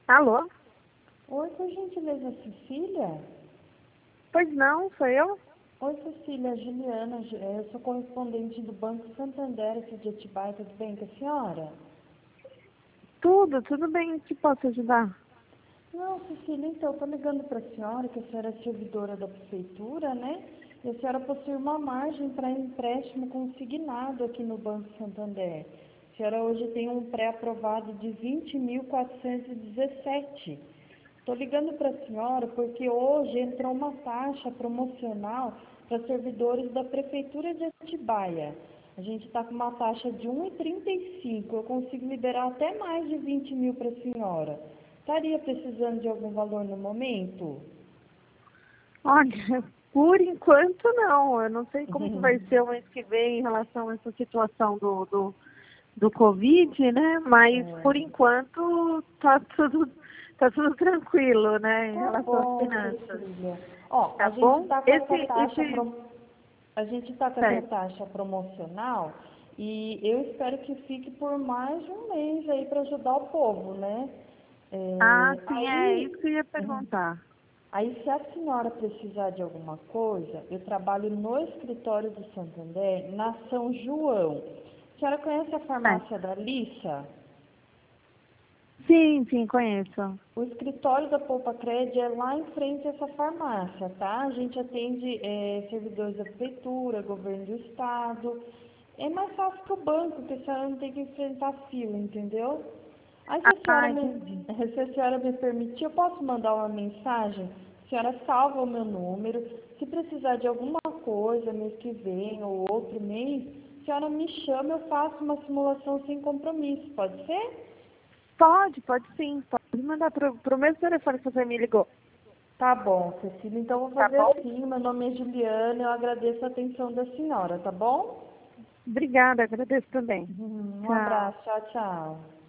Alô? Oi, por gentileza, Cecília? Pois não, sou eu? Oi, Cecília, Juliana, eu sou correspondente do Banco Santander aqui de Atibaia, tudo bem com a senhora? Tudo bem, que posso ajudar? Não, Cecília, então, eu tô ligando para a senhora, que a senhora é servidora da prefeitura, né? E a senhora possui uma margem para empréstimo consignado aqui no Banco Santander. A senhora hoje tem um pré-aprovado de 20.417. Estou ligando para a senhora porque hoje entrou uma taxa promocional para servidores da Prefeitura de Atibaia. A gente está com uma taxa de 1,35. Eu consigo liberar até mais de 20 mil para a senhora. Estaria precisando de algum valor no momento? Olha, por enquanto não. Eu não sei como que vai ser o mês que vem em relação a essa situação do Covid, né? Mas por É. enquanto tá tudo tranquilo, né? Em Tá relação às bom, finanças. Cecília. Ó, a Tá gente bom? está com essa Esse, a gente está com essa certo. taxa promocional e eu espero que fique por mais de um mês aí para ajudar o povo, né? Ah, É, sim, é isso que eu ia perguntar. aí, se a senhora precisar de alguma coisa, eu trabalho no escritório do Santander, na São João. A senhora conhece a Certo. farmácia da Lissa? Sim, conheço. O escritório da Poupa Cred é lá em frente a essa farmácia, tá? A gente atende servidores da prefeitura, governo do estado. É mais fácil que o banco, porque a senhora não tem que enfrentar fila, entendeu? Aí, Ah, entendi. se a senhora me permitir, eu posso mandar uma mensagem? A senhora salva o meu número. Se precisar de alguma coisa mês que vem ou outro mês, a senhora me chama, eu faço uma simulação sem compromisso, pode ser? Pode sim. Pode mandar pro mesmo telefone que você me ligou. Tá bom, Cecília. Então, eu vou Tá fazer bom? assim. Meu nome é Juliana. Eu agradeço a atenção da senhora, tá bom? Obrigada, agradeço também. Um Tchau. abraço. Tchau, tchau.